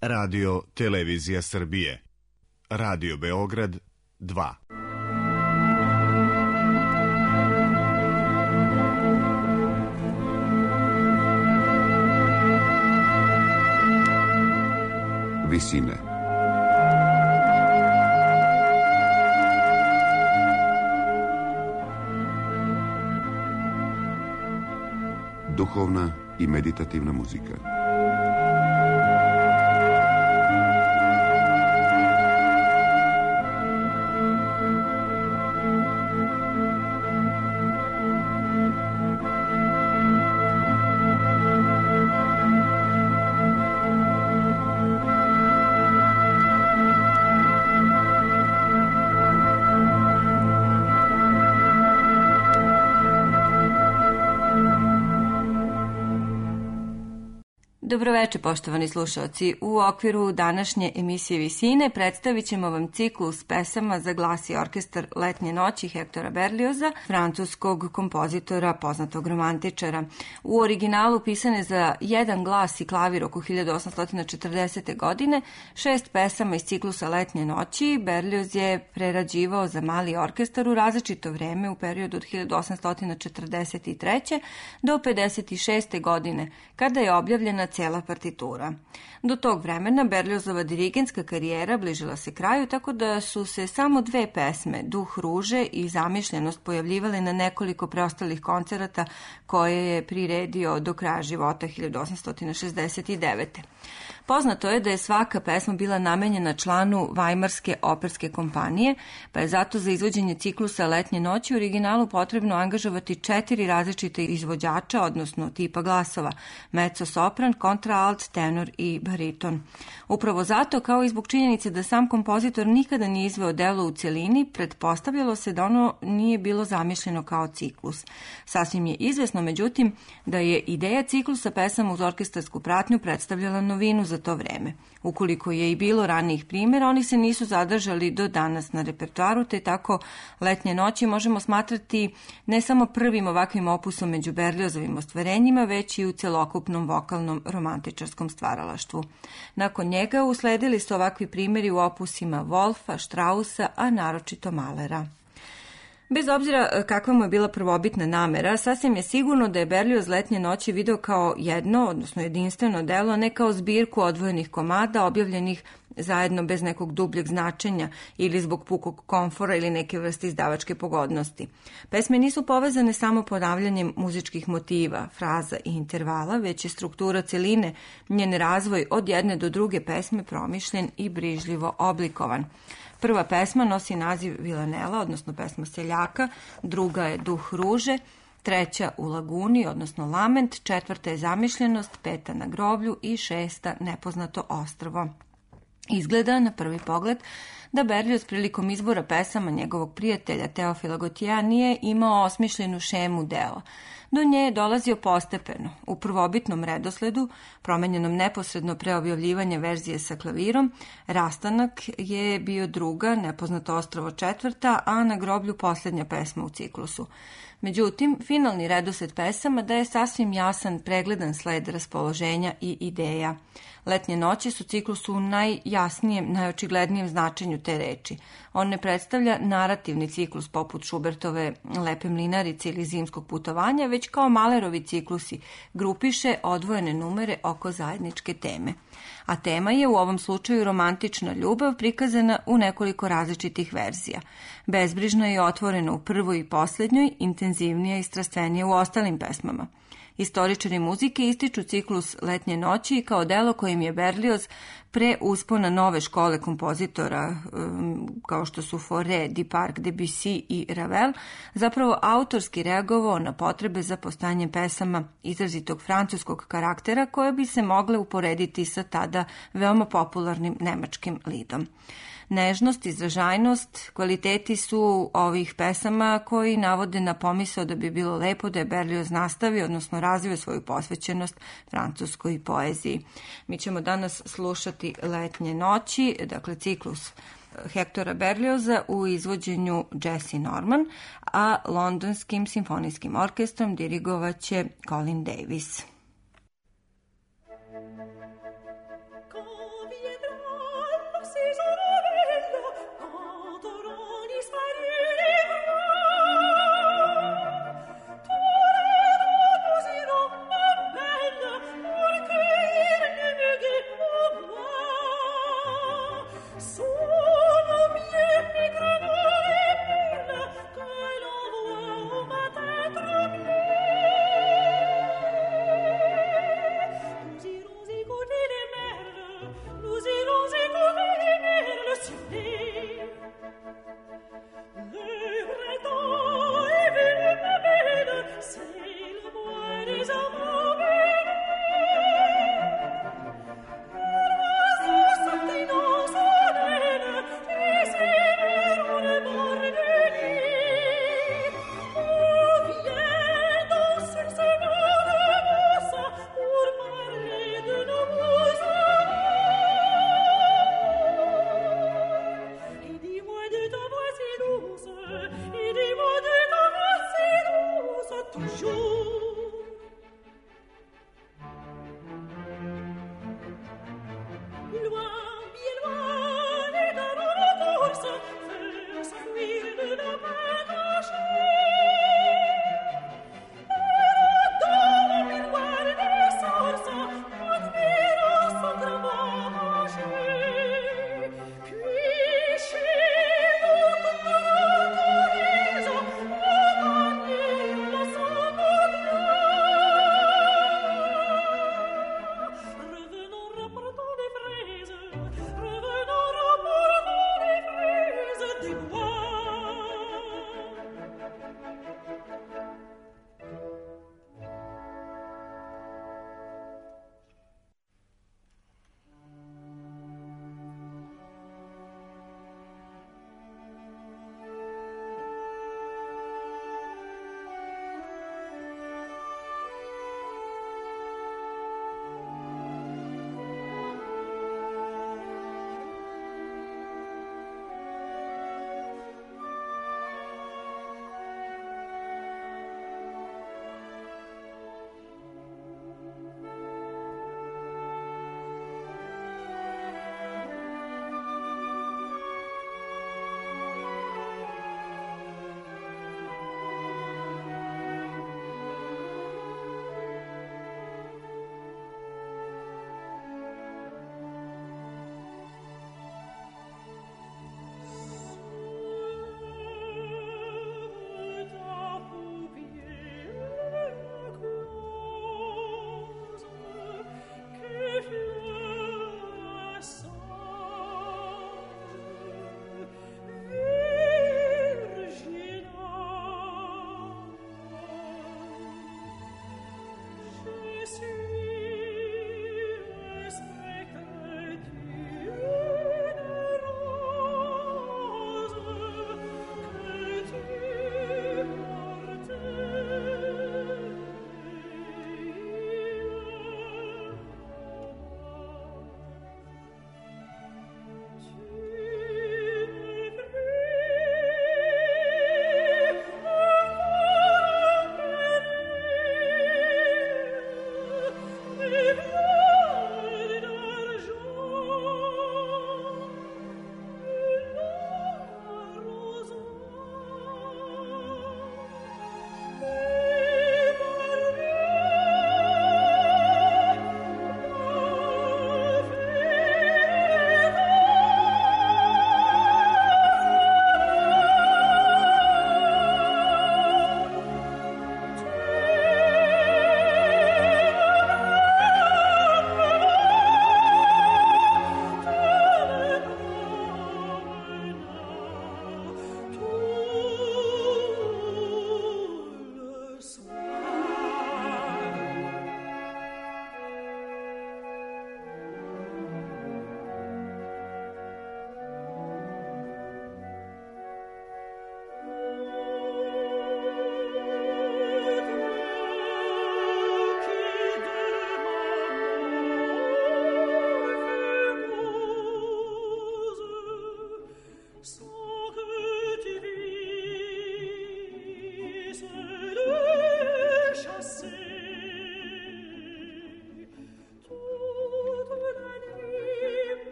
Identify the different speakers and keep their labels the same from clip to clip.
Speaker 1: Radio Televizija Srbije, Radio Beograd 2.
Speaker 2: Visine. Duhovna i meditativna muzika.
Speaker 3: Dobroveče, poštovani slušalci. U okviru današnje emisije Visine predstavit ćemo vam ciklus pesama za glas i orkestar Letnje noći Hektora Berlioza, francuskog kompozitora, poznatog romantičara. U originalu pisane za jedan glas i klavir oko 1840. godine, 6 pesama iz ciklusa Letnje noći Berlioz je prerađivao za mali orkestar u različito vreme u periodu od 1843. do 56. godine, kada je objavljena cela partitura. Do tog vremena Berliozova dirigentska karijera bližila se kraju, tako da su se samo 2 pesme, Duh ruže i Zamišljenost, pojavljivale na nekoliko preostalih koncerata koje je priredio do kraja života 1869. Poznato je da je svaka pesma bila namenjena članu Vajmarske operske kompanije, pa je zato za izvođenje ciklusa Letnje noći u originalu potrebno angažovati 4 različite izvođača, odnosno tipa glasova, mezzo-sopran, kontraalt, tenor i bariton. Upravo zato, kao i zbog činjenice da sam kompozitor nikada nije izveo delo u celini, pretpostavljalo se da ono nije bilo zamišljeno kao ciklus. Sasvim je izvesno, međutim, da je ideja ciklusa pesama uz orkestarsku pratnju predstavljala novinu za to vreme. Ukoliko je i bilo ranijih primjera, oni se nisu zadržali do danas na repertoaru, te tako Letnje noći možemo smatrati ne samo prvim ovakvim opusom među Berliozovim ostvarenjima, već i u celokupnom vokalnom romantičarskom stvaralaštvu. Nakon njega usledili su ovakvi primjeri u opusima Wolfa, Straussa, a naročito Mahlera. Bez obzira kakva mu je bila prvobitna namera, sasvim je sigurno da je Berlioz Letnje noći video kao jedno, odnosno jedinstveno delo, ne kao zbirku odvojenih komada objavljenih zajedno bez nekog dubljeg značenja ili zbog pukog komfora ili neke vrste izdavačke pogodnosti. Pesme nisu povezane samo ponavljanjem muzičkih motiva, fraza i intervala, već je struktura celine, njen razvoj od jedne do druge pesme promišljen i brižljivo oblikovan. Prva pesma nosi naziv Vilanela, odnosno pesma seljaka, druga je Duh ruže, treća U laguni, odnosno Lament, četvrta je Zamišljenost, peta Na groblju i šesta Nepoznato ostrvo. Izgleda na prvi pogled da Berlioz prilikom izbora pesama njegovog prijatelja Teofila Gautieja nije imao osmišljenu šemu dela. Do nje je dolazio postepeno, u prvobitnom redosledu, promenjenom neposredno pre objavljivanja verzije sa klavirom. Rastanak je bio druga, Nepoznato ostrvo četvrta, a Na groblju posljednja pesma u ciklusu. Međutim, finalni redosled pesama daje sasvim jasan, pregledan sled raspoloženja i ideja. Letnje noći su ciklus u najjasnijem, najočiglednijem značenju te reči. On ne predstavlja narativni ciklus poput Schubertove Lepe mlinarice ili Zimskog putovanja, već kao Mahlerovi ciklusi grupiše odvojene numere oko zajedničke teme. A tema je u ovom slučaju romantična ljubav prikazana u nekoliko različitih verzija. Bezbrižna je otvorena u prvoj i posljednjoj, intenzivnija i strastvenija u ostalim pesmama. Istoričari muzike ističu ciklus Letnje noći kao delo kojim je Berlioz pre uspona nove škole kompozitora, kao što su Fauré, Duparc, Debussy i Ravel, zapravo autorski reagovao na potrebe za postojanjem pesama izrazitog francuskog karaktera koje bi se mogle uporediti sa tada veoma popularnim nemačkim lidom. Nežnost, izražajnost, kvaliteti su ovih pesama koji navode na pomisao da bi bilo lepo da je Berlioz nastavio, odnosno razvio svoju posvećenost francuskoj poeziji. Mi ćemo danas slušati Letnje noći, dakle ciklus Hektora Berlioza u izvođenju Jesse Norman, a Londonskim simfonijskim orkestrom dirigovaće Colin Davis.
Speaker 4: Combien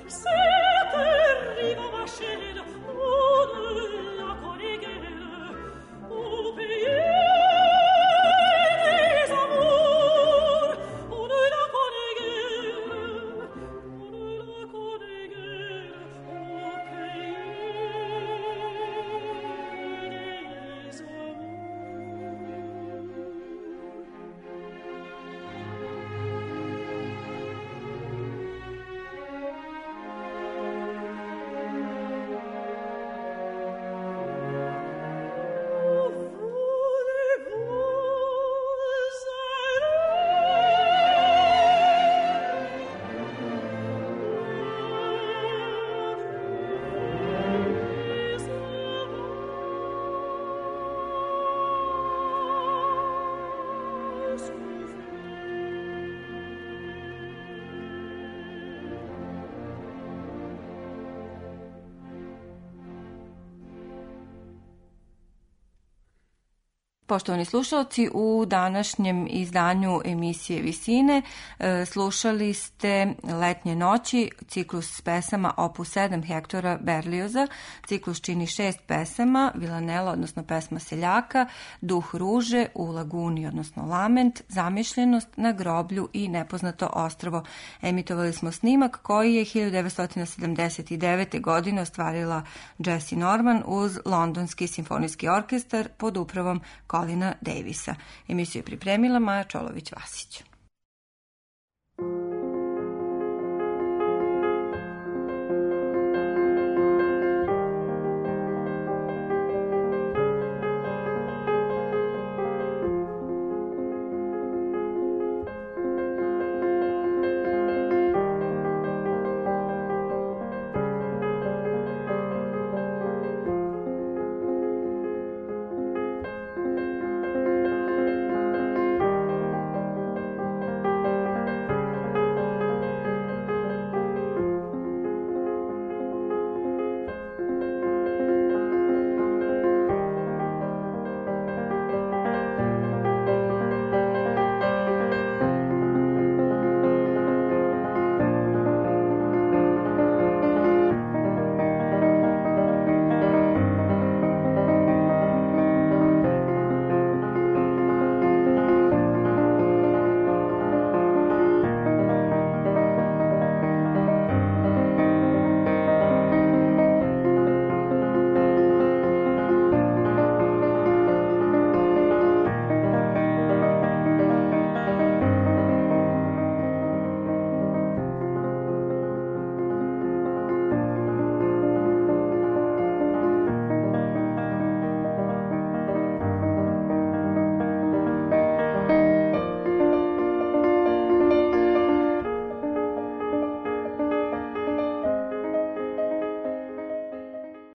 Speaker 3: Poštovani slušalci, u današnjem izdanju emisije Visine slušali ste Letnje noći, ciklus pesama opus 7 Hektora Berlioza. Ciklus čini 6 pesama, Vilanela, odnosno pesma seljaka, Duh ruže, U laguni, odnosno Lament, Zamišljenost, Na groblju i Nepoznato ostrvo. Emitovali smo snimak koji je 1979. godine ostvarila Jessie Norman uz Londonski simfonijski orkestar pod upravom Colina Davisa. Emisiju je pripremila Maja Čolović-Vasić.